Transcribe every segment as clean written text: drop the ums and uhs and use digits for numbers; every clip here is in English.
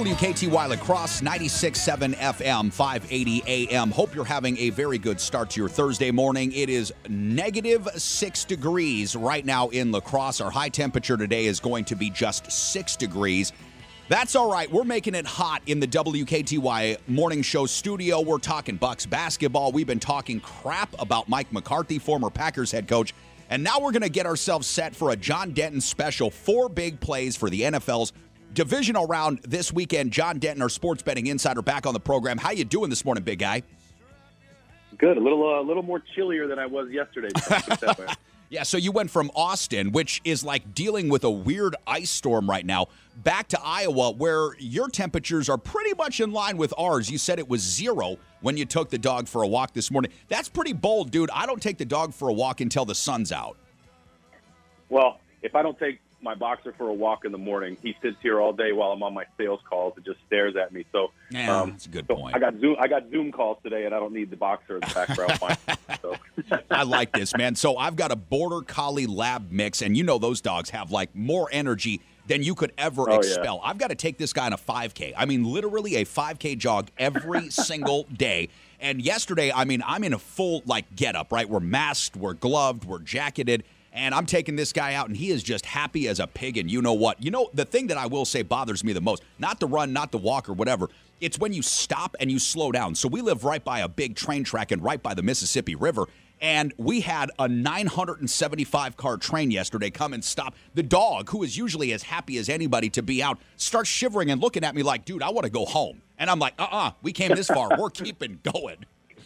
WKTY La Crosse, 96.7 FM, 580 AM. Hope you're having a very good start to your Thursday morning. It is negative 6 degrees right now in La Crosse. Our high temperature today is going to be just 6 degrees. That's all right. We're making it hot in the WKTY Morning Show studio. We're talking Bucks basketball. We've been talking crap about Mike McCarthy, former Packers head coach. And now we're going to get ourselves set for a John Denton special. 4 big plays for the NFL's divisional round this weekend. John Denton, our sports betting insider, back on the program. How you doing this morning, big guy? Good. A little more chillier than I was yesterday. Yeah, so you went from Austin, which is like dealing with a weird ice storm right now, back to Iowa, where your temperatures are pretty much in line with ours. You said it was 0 when you took the dog for a walk this morning. That's pretty bold, dude. I don't take the dog for a walk until the sun's out. Well, if I don't take my boxer for a walk in the morning, he sits here all day while I'm on my sales calls and just stares at me. So yeah, that's a good point. I got Zoom calls today, and I don't need the boxer in the background. So. I like this, man. So I've got a Border Collie Lab mix, and you know those dogs have like more energy than you could ever expel. Yeah. I've got to take this guy on a 5K. I mean, literally a 5K jog every single day. And yesterday, I mean, I'm in a full like getup, right? We're masked, we're gloved, we're jacketed. And I'm taking this guy out, and he is just happy as a pig, and you know what? You know, the thing that I will say bothers me the most, not the run, not the walk or whatever, it's when you stop and you slow down. So we live right by a big train track and right by the Mississippi River, and we had a 975-car train yesterday come and stop. The dog, who is usually as happy as anybody to be out, starts shivering and looking at me like, dude, I want to go home. And I'm like, we came this far. We're keeping going.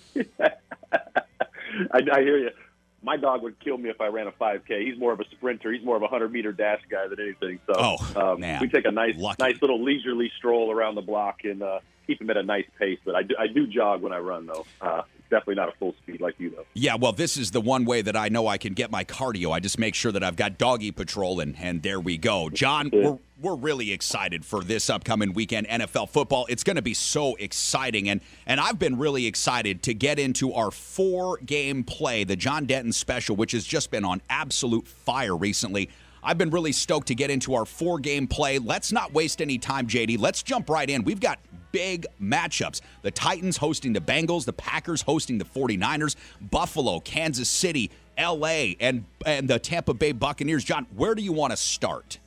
I hear you. My dog would kill me if I ran a 5K. He's more of a sprinter. He's more of a 100-meter dash guy than anything. So man. We take a nice little leisurely stroll around the block and keep him at a nice pace. But I do jog when I run, though. Definitely not a full speed like you, though. Yeah, well, this is the one way that I know I can get my cardio. I just make sure that I've got doggy patrol, and there we go. John, we're really excited for this upcoming weekend, NFL football. It's going to be so exciting, and I've been really excited to get into our 4-game play, the John Denton special, which has just been on absolute fire recently. I've been really stoked to get into our 4-game play. Let's not waste any time, JD. Let's jump right in. We've got big matchups. The Titans hosting the Bengals, the Packers hosting the 49ers, Buffalo, Kansas City, L.A., and the Tampa Bay Buccaneers. John, where do you want to start?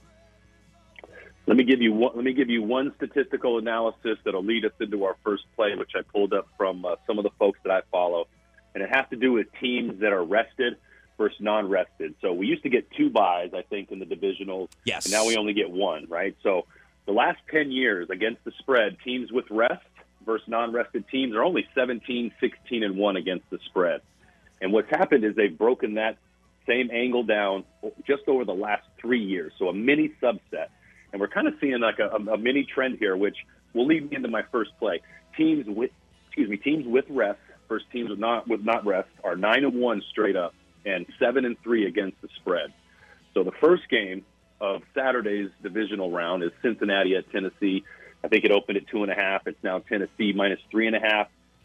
Let me give you one statistical analysis that'll lead us into our first play, which I pulled up from some of the folks that I follow, and it has to do with teams that are rested versus non-rested. So we used to get 2 buys, I think, in the divisionals. Yes. And now we only get 1, right? So the last 10 years against the spread, teams with rest versus non-rested teams are only 17, 16, and 1 against the spread. And what's happened is they've broken that same angle down just over the last 3 years, so a mini subset. And we're kind of seeing like a mini trend here, which will lead me into my first play. Teams with rest versus teams with not rest are 9-1 straight up and 7-3 against the spread. So the first game of Saturday's divisional round is Cincinnati at Tennessee. I think it opened at 2.5. It's now Tennessee minus 3.5.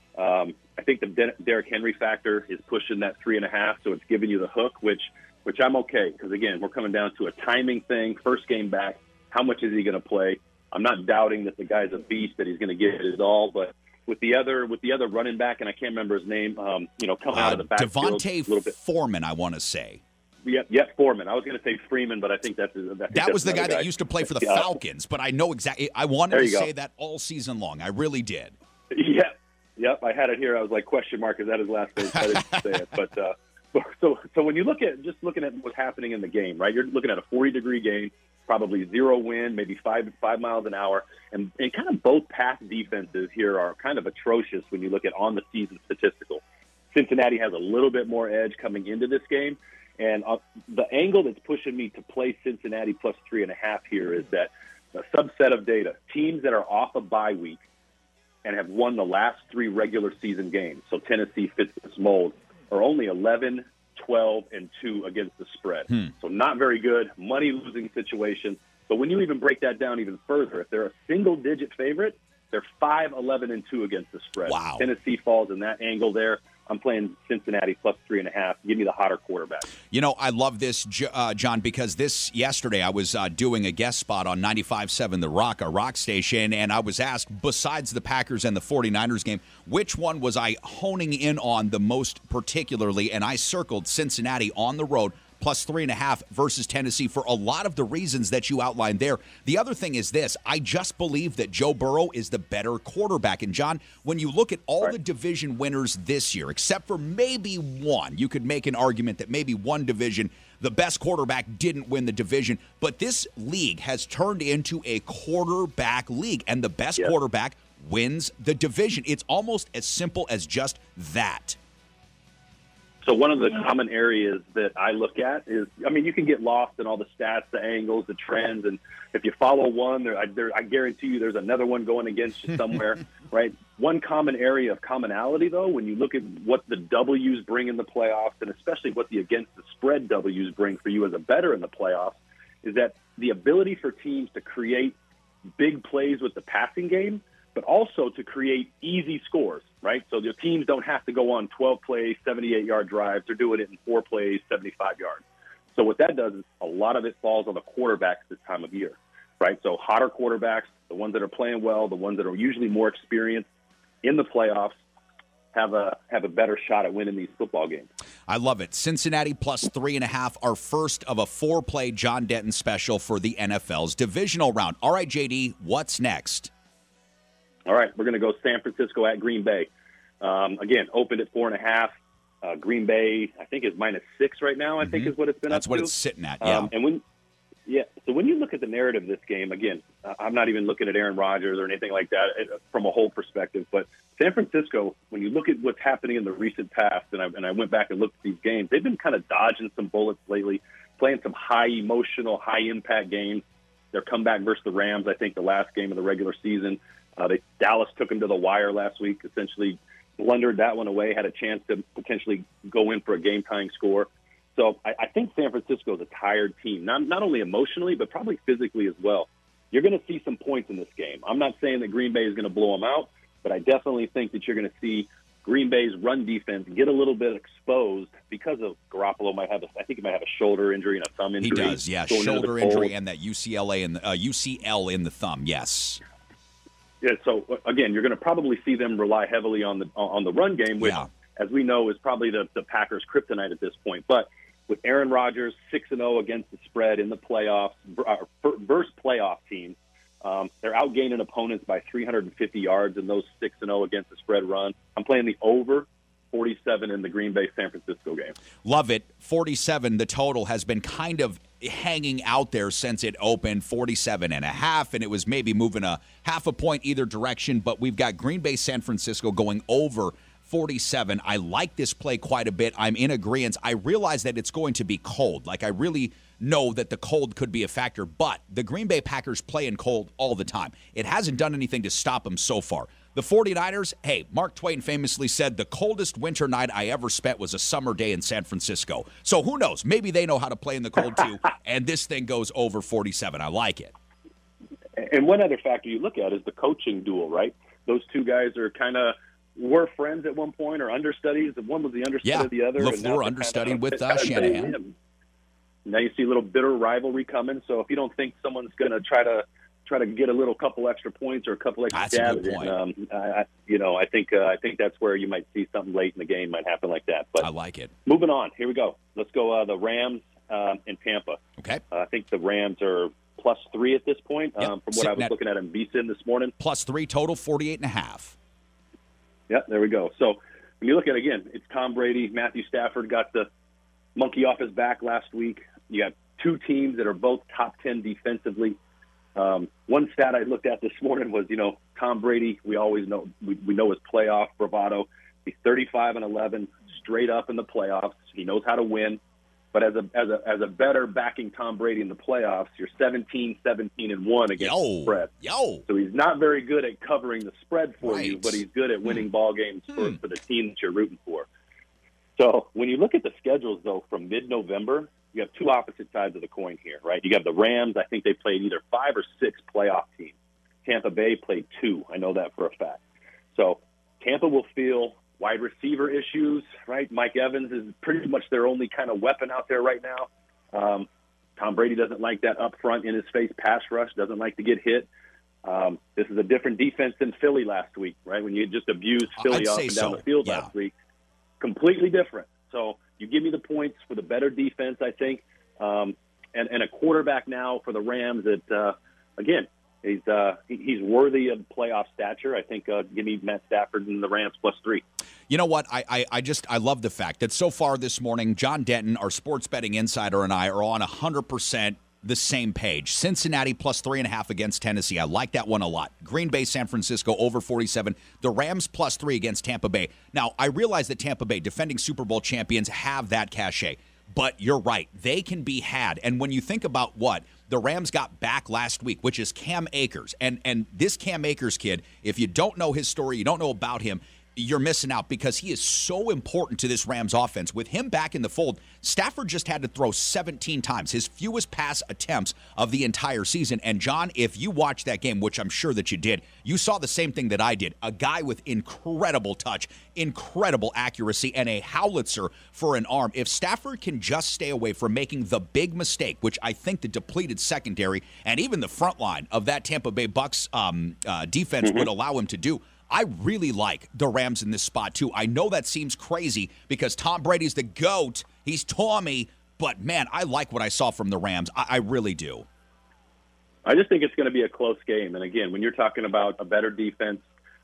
I think the Derrick Henry factor is pushing that 3.5, so it's giving you the hook, which I'm okay, because again, we're coming down to a timing thing. First game back, how much is he going to play? I'm not doubting that the guy's a beast, that he's going to give it his all, but with the other running back, and I can't remember his name, coming out of the backfield. Devontae Foreman, I want to say. Yep, Foreman. I was going to say Freeman, but I think that was the guy that used to play for the Falcons, but I know exactly. I wanted to say that all season long. I really did. Yep. I had it here. I was like, question mark, is that his last name? I didn't say it. But so when you looking at what's happening in the game, right? You're looking at a 40-degree game, probably 0 wind, maybe 5 miles an hour, and kind of both pass defenses here are kind of atrocious when you look at on the season statistical. Cincinnati has a little bit more edge coming into this game. And the angle that's pushing me to play Cincinnati plus 3.5 here is that a subset of data, teams that are off a bye week and have won the last 3 regular season games, so Tennessee fits this mold, are only 11, 12, and 2 against the spread. So not very good, money-losing situation. But when you even break that down even further, if they're a single-digit favorite, they're 5, 11, and 2 against the spread. Wow. Tennessee falls in that angle there. I'm playing Cincinnati plus 3.5. Give me the hotter quarterback. You know, I love this, John, because yesterday I was doing a guest spot on 95.7 The Rock, a rock station, and I was asked, besides the Packers and the 49ers game, which one was I honing in on the most particularly, and I circled Cincinnati on the road, plus 3.5 versus Tennessee for a lot of the reasons that you outlined there. The other thing is this. I just believe that Joe Burrow is the better quarterback. And, John, when you look at all the division winners this year, except for maybe one, you could make an argument that maybe one division, the best quarterback didn't win the division. But this league has turned into a quarterback league, and the best quarterback wins the division. It's almost as simple as just that. So one of the common areas that I look at is, I mean, you can get lost in all the stats, the angles, the trends, and if you follow one, I guarantee you there's another one going against you somewhere, right? One common area of commonality, though, when you look at what the W's bring in the playoffs, and especially what the against the spread W's bring for you as a bettor in the playoffs, is that the ability for teams to create big plays with the passing game, but also to create easy scores, right? So the teams don't have to go on 12 plays, 78-yard drives. They're doing it in 4 plays, 75 yards. So what that does is a lot of it falls on the quarterbacks this time of year, right? So hotter quarterbacks, the ones that are playing well, the ones that are usually more experienced in the playoffs, have a better shot at winning these football games. I love it. Cincinnati plus 3.5, our first of a 4-play John Denton special for the NFL's divisional round. All right, JD, what's next? All right, we're going to go San Francisco at Green Bay. Again, opened at 4.5. Green Bay, I think, is -6 right now. I think is what it's been. That's up what to. It's sitting at. Yeah. So when you look at the narrative of this game, again, I'm not even looking at Aaron Rodgers or anything like that from a whole perspective. But San Francisco, when you look at what's happening in the recent past, and I went back and looked at these games, they've been kind of dodging some bullets lately, playing some high emotional, high impact games. Their comeback versus the Rams, I think, the last game of the regular season. Dallas took them to the wire last week, essentially blundered that one away, had a chance to potentially go in for a game-tying score. So I think San Francisco is a tired team, not only emotionally, but probably physically as well. You're going to see some points in this game. I'm not saying that Green Bay is going to blow them out, but I definitely think that you're going to see Green Bay's run defense get a little bit exposed because of Garoppolo might have he might have a shoulder injury and a thumb injury. He does, yeah, shoulder injury and that UCL in the thumb, yes. Yeah, so again, you're going to probably see them rely heavily on the run game, which, as we know, is probably the Packers' kryptonite at this point. But with Aaron Rodgers 6-0 against the spread in the playoffs versus playoff teams, they're outgaining opponents by 350 yards in those 6-0 against the spread run. I'm playing the over 47 in the Green Bay-San Francisco game. Love it. 47, the total, has been kind of hanging out there since it opened, 47.5, and it was maybe moving a half a point either direction, but we've got Green Bay-San Francisco going over 47. I like this play quite a bit. I'm in agreement. I realize that it's going to be cold. Like, I really know that the cold could be a factor, but the Green Bay Packers play in cold all the time. It hasn't done anything to stop them so far. The 49ers, hey, Mark Twain famously said, the coldest winter night I ever spent was a summer day in San Francisco. So who knows? Maybe they know how to play in the cold too, and this thing goes over 47. I like it. And one other factor you look at is the coaching duel, right? Those two guys were friends at one point or understudies. One was the understudy of the other. LaFleur understudied with Shanahan. Now you see a little bitter rivalry coming. So if you don't think someone's going to try to get a couple extra points or a couple extra stabs, I think that's where you might see something late in the game might happen like that. But I like it. Moving on, here we go. Let's go the Rams in Tampa. Okay. I think the Rams are +3 at this point from what I was looking at in VSiN this morning. +3 total, 48.5. Yeah, there we go. So when you look at, again, it's Tom Brady. Matthew Stafford got the monkey off his back last week. You got two teams that are both top 10 defensively. One stat I looked at this morning was, Tom Brady, we always know, we know his playoff bravado. He's 35-11 straight up in the playoffs. He knows how to win. But as a better backing Tom Brady in the playoffs, you're 17-17-1 against the spread. So he's not very good at covering the spread for you, but he's good at winning ball games for the team that you're rooting for. So when you look at the schedules, though, from mid-November, you have two opposite sides of the coin here, right? You have the Rams. I think they played either 5 or 6 playoff teams. Tampa Bay played 2. I know that for a fact. So Tampa will feel wide receiver issues, right? Mike Evans is pretty much their only kind of weapon out there right now. Tom Brady doesn't like that up front in his face pass rush, doesn't like to get hit. This is a different defense than Philly last week, right? When you just abused Philly up and down the field last week. Completely different. So you give me the points for the better defense, I think, and a quarterback now for the Rams that, again, he's worthy of playoff stature. I think give me Matt Stafford and the Rams +3. You know what? I love the fact that so far this morning, John Denton, our sports betting insider, and I are on 100% the same page. Cincinnati +3.5 against Tennessee. I like that one a lot. Green Bay, San Francisco over 47. The Rams +3 against Tampa Bay. Now, I realize that Tampa Bay, defending Super Bowl champions, have that cachet. But you're right. They can be had. And when you think about what the Rams got back last week, which is Cam Akers, and this Cam Akers kid, if you don't know his story, you don't know about him, you're missing out because he is so important to this Rams offense. With him back in the fold, Stafford just had to throw 17 times, his fewest pass attempts of the entire season. And, John, if you watched that game, which I'm sure that you did, you saw the same thing that I did. A guy with incredible touch, incredible accuracy, and a howitzer for an arm. If Stafford can just stay away from making the big mistake, which I think the depleted secondary and even the front line of that Tampa Bay Bucs defense would allow him to do, I really like the Rams in this spot, too. I know that seems crazy because Tom Brady's the GOAT. He's Tommy. But, man, I like what I saw from the Rams. I really do. I just think it's going to be a close game. And, again, when you're talking about a better defense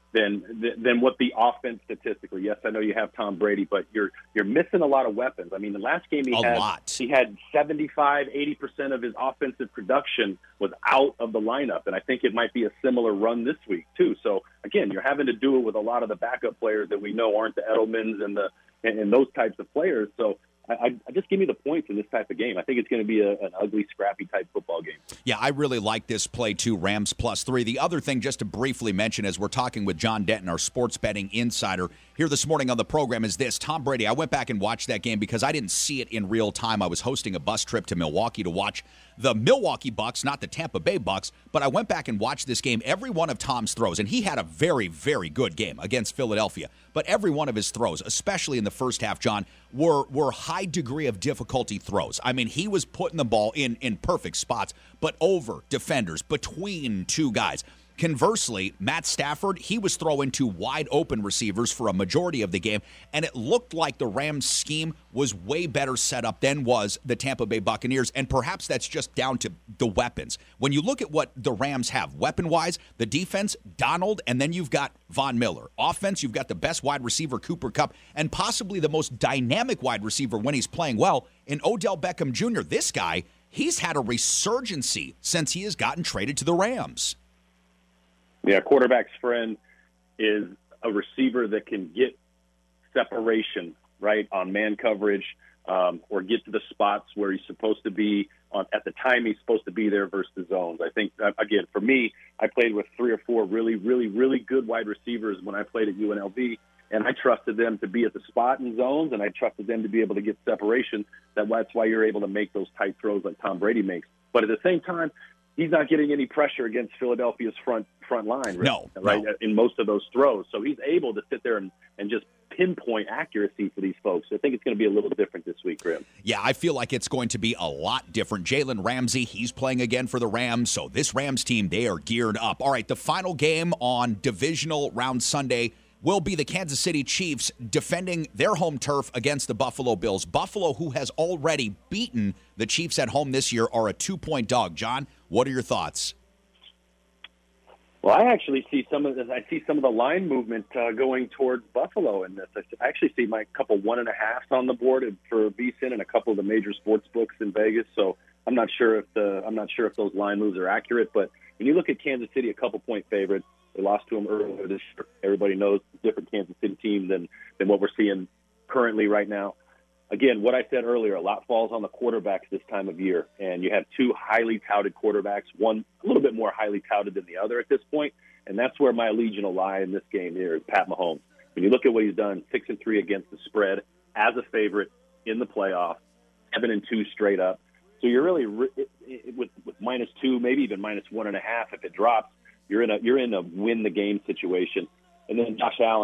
than what the offense statistically, yes, I know you have Tom Brady, but you're missing a lot of weapons. I mean, the last game he had 75, 80% of his offensive production was out of the lineup, and I think it might be a similar run this week too. So again, you're having to do it with a lot of the backup players that we know aren't the Edelmans and those types of players. So I just give me the points in this type of game. I think it's going to be an ugly, scrappy type football game. Yeah, I really like this play too, Rams +3. The other thing, just to briefly mention, as we're talking with John Denton, our sports betting insider, here this morning on the program is this. Tom Brady, I went back and watched that game because I didn't see it in real time. I was hosting a bus trip to Milwaukee to watch the Milwaukee Bucks, not the Tampa Bay Bucks, but I went back and watched this game. Every one of Tom's throws, and he had a very, very good game against Philadelphia, but every one of his throws, especially in the first half, John, were high degree of difficulty throws. I mean, he was putting the ball in perfect spots, but over defenders, between two guys. Conversely, Matt Stafford, he was throwing to wide-open receivers for a majority of the game, and it looked like the Rams' scheme was way better set up than was the Tampa Bay Buccaneers, and perhaps that's just down to the weapons. When you look at what the Rams have, weapon-wise, the defense, Donald, and then you've got Von Miller. Offense, you've got the best wide receiver, Cooper Kupp, and possibly the most dynamic wide receiver when he's playing well in Odell Beckham Jr. This guy, he's had a resurgency since he has gotten traded to the Rams. Yeah, quarterback's friend is a receiver that can get separation, right, on man coverage or get to the spots where he's supposed to be at the time he's supposed to be there versus the zones. I think, again, for me, I played with 3 or 4 really, really, really good wide receivers when I played at UNLV, and I trusted them to be at the spot in zones, and I trusted them to be able to get separation. That's why you're able to make those tight throws like Tom Brady makes. But at the same time, he's not getting any pressure against Philadelphia's front line, right? In most of those throws. So he's able to sit there and just pinpoint accuracy for these folks. I think it's going to be a little different this week, Grim. Yeah, I feel like it's going to be a lot different. Jalen Ramsey, he's playing again for the Rams. So this Rams team, they are geared up. All right, the final game on divisional round Sunday will be the Kansas City Chiefs defending their home turf against the Buffalo Bills. Buffalo, who has already beaten the Chiefs at home this year, are a 2-point dog. John, what are your thoughts? Well, I actually see some of the line movement going towards Buffalo in this. I actually see my couple 1.5s on the board for VSiN and a couple of the major sports books in Vegas. So I'm not sure if those line moves are accurate. But when you look at Kansas City, a couple-point favorite. They lost to them earlier this year. Everybody knows it's a different Kansas City team than what we're seeing currently right now. Again, what I said earlier, a lot falls on the quarterbacks this time of year, and you have 2 highly touted quarterbacks, one a little bit more highly touted than the other at this point, and that's where my allegiance will lie in this game here is Pat Mahomes. When you look at what he's done, 6-3 against the spread as a favorite in the playoffs, 7-2 straight up. So you're really with -2, maybe even -1.5 if it drops. You're in a win the game situation. And then Josh Allen, I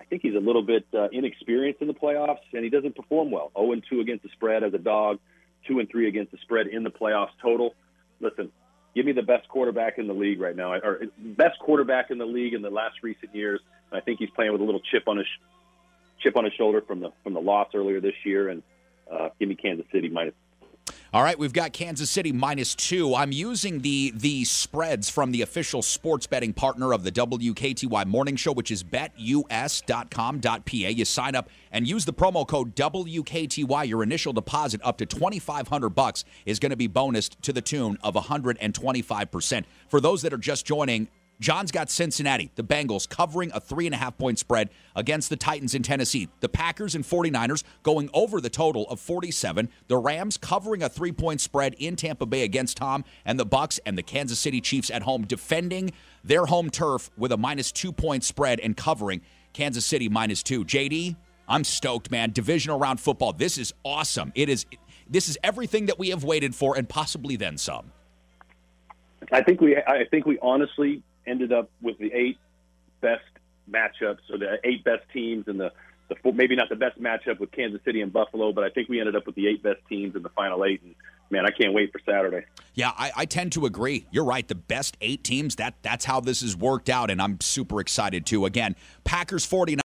think he's a little bit inexperienced in the playoffs, and he doesn't perform well. 0-2 against the spread as a dog, 2-3 against the spread in the playoffs total. Listen, give me the best quarterback in the league right now, or best quarterback in the league in the last recent years. I think he's playing with a little chip on his shoulder from the loss earlier this year, and give me Kansas City minus. All right, we've got Kansas City -2. I'm using the spreads from the official sports betting partner of the WKTY Morning Show, which is betus.com.pa. You sign up and use the promo code WKTY. Your initial deposit up to $2,500 is going to be bonused to the tune of 125%. For those that are just joining, John's got Cincinnati, the Bengals, covering a 3.5-point spread against the Titans in Tennessee. The Packers and 49ers going over the total of 47. The Rams covering a 3-point spread in Tampa Bay against Tom and the Bucs, and the Kansas City Chiefs at home defending their home turf with a -2-point spread and covering Kansas City -2. JD, I'm stoked, man. Divisional round football. This is awesome. This is everything that we have waited for and possibly then some. I think we honestly ended up with the 8 best matchups, or the 8 best teams, and the maybe not the best matchup with Kansas City and Buffalo, but I think we ended up with the 8 best teams in the final 8. And man, I can't wait for Saturday. Yeah, I tend to agree. You're right. The best 8 teams, that's how this has worked out, and I'm super excited too. Again, Packers 49ers.